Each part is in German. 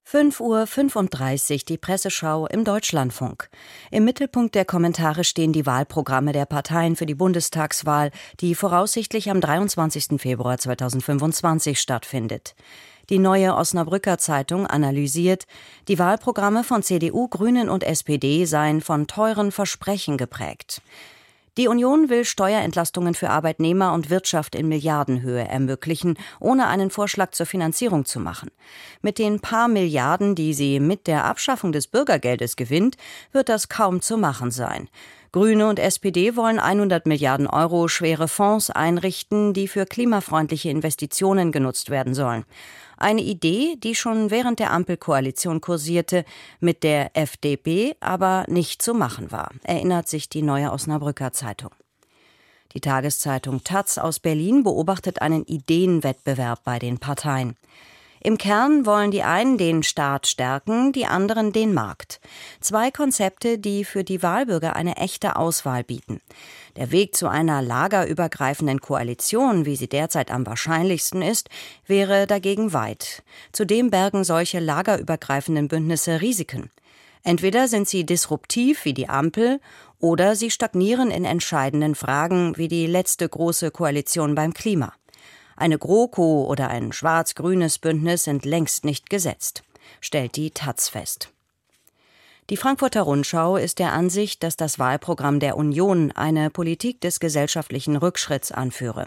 5:35 Uhr die Presseschau im Deutschlandfunk. Im Mittelpunkt der Kommentare stehen die Wahlprogramme der Parteien für die Bundestagswahl, die voraussichtlich am 23. Februar 2025 stattfindet. Die Neue Osnabrücker Zeitung analysiert, die Wahlprogramme von CDU, Grünen und SPD seien von teuren Versprechen geprägt. Die Union will Steuerentlastungen für Arbeitnehmer und Wirtschaft in Milliardenhöhe ermöglichen, ohne einen Vorschlag zur Finanzierung zu machen. Mit den paar Milliarden, die sie mit der Abschaffung des Bürgergeldes gewinnt, wird das kaum zu machen sein. Grüne und SPD wollen 100 Milliarden Euro schwere Fonds einrichten, die für klimafreundliche Investitionen genutzt werden sollen. Eine Idee, die schon während der Ampelkoalition kursierte, mit der FDP aber nicht zu machen war, erinnert sich die Neue Osnabrücker Zeitung. Die Tageszeitung taz aus Berlin beobachtet einen Ideenwettbewerb bei den Parteien. Im Kern wollen die einen den Staat stärken, die anderen den Markt. Zwei Konzepte, die für die Wahlbürger eine echte Auswahl bieten. Der Weg zu einer lagerübergreifenden Koalition, wie sie derzeit am wahrscheinlichsten ist, wäre dagegen weit. Zudem bergen solche lagerübergreifenden Bündnisse Risiken. Entweder sind sie disruptiv wie die Ampel oder sie stagnieren in entscheidenden Fragen wie die letzte große Koalition beim Klima. Eine GroKo oder ein schwarz-grünes Bündnis sind längst nicht gesetzt, stellt die taz fest. Die Frankfurter Rundschau ist der Ansicht, dass das Wahlprogramm der Union eine Politik des gesellschaftlichen Rückschritts anführe.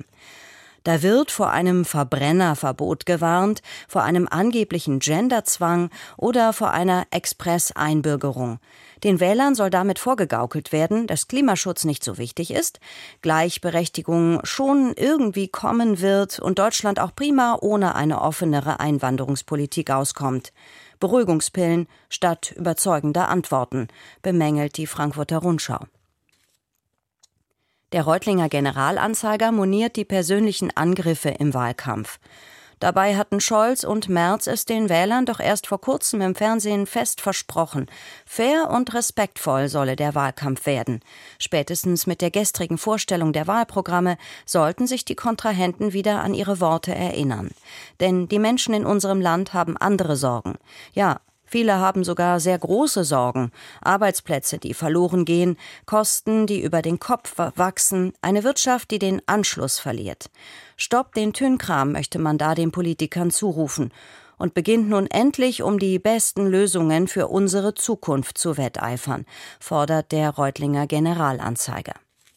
Da wird vor einem Verbrennerverbot gewarnt, vor einem angeblichen Genderzwang oder vor einer Express-Einbürgerung. Den Wählern soll damit vorgegaukelt werden, dass Klimaschutz nicht so wichtig ist, Gleichberechtigung schon irgendwie kommen wird und Deutschland auch prima ohne eine offenere Einwanderungspolitik auskommt. Beruhigungspillen statt überzeugender Antworten, bemängelt die Frankfurter Rundschau. Der Reutlinger Generalanzeiger moniert die persönlichen Angriffe im Wahlkampf. Dabei hatten Scholz und Merz es den Wählern doch erst vor kurzem im Fernsehen fest versprochen. Fair und respektvoll solle der Wahlkampf werden. Spätestens mit der gestrigen Vorstellung der Wahlprogramme sollten sich die Kontrahenten wieder an ihre Worte erinnern. Denn die Menschen in unserem Land haben andere Sorgen. Ja, viele haben sogar sehr große Sorgen. Arbeitsplätze, die verloren gehen, Kosten, die über den Kopf wachsen, eine Wirtschaft, die den Anschluss verliert. Stopp den Tünkram, möchte man da den Politikern zurufen. Und beginnt nun endlich, um die besten Lösungen für unsere Zukunft zu wetteifern, fordert der Reutlinger Generalanzeiger.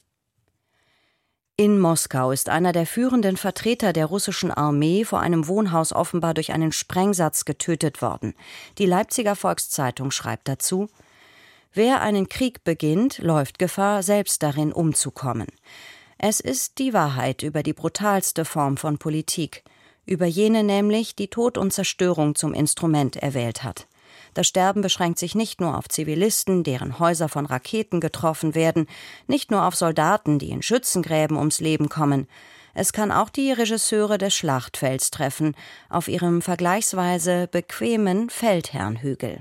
In Moskau ist einer der führenden Vertreter der russischen Armee vor einem Wohnhaus offenbar durch einen Sprengsatz getötet worden. Die Leipziger Volkszeitung schreibt dazu: Wer einen Krieg beginnt, läuft Gefahr, selbst darin umzukommen. Es ist die Wahrheit über die brutalste Form von Politik, über jene nämlich, die Tod und Zerstörung zum Instrument erwählt hat. Das Sterben beschränkt sich nicht nur auf Zivilisten, deren Häuser von Raketen getroffen werden, nicht nur auf Soldaten, die in Schützengräben ums Leben kommen. Es kann auch die Regisseure des Schlachtfelds treffen, auf ihrem vergleichsweise bequemen Feldherrnhügel.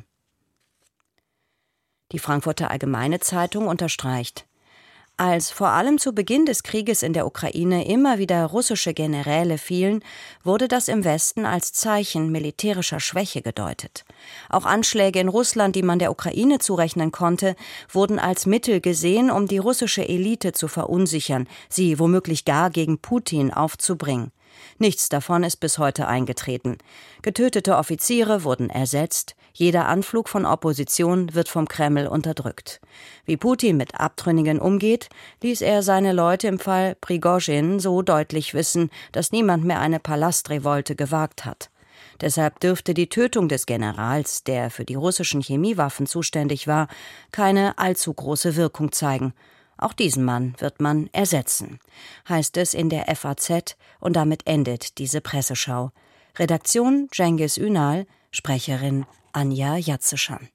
Die Frankfurter Allgemeine Zeitung unterstreicht: Als vor allem zu Beginn des Krieges in der Ukraine immer wieder russische Generäle fielen, wurde das im Westen als Zeichen militärischer Schwäche gedeutet. Auch Anschläge in Russland, die man der Ukraine zurechnen konnte, wurden als Mittel gesehen, um die russische Elite zu verunsichern, sie womöglich gar gegen Putin aufzubringen. Nichts davon ist bis heute eingetreten. Getötete Offiziere wurden ersetzt, jeder Anflug von Opposition wird vom Kreml unterdrückt. Wie Putin mit Abtrünnigen umgeht, ließ er seine Leute im Fall Prigozhin so deutlich wissen, dass niemand mehr eine Palastrevolte gewagt hat. Deshalb dürfte die Tötung des Generals, der für die russischen Chemiewaffen zuständig war, keine allzu große Wirkung zeigen. Auch diesen Mann wird man ersetzen, heißt es in der FAZ, und damit endet diese Presseschau. Redaktion Cengiz Ünal, Sprecherin Anja Jatzeschan.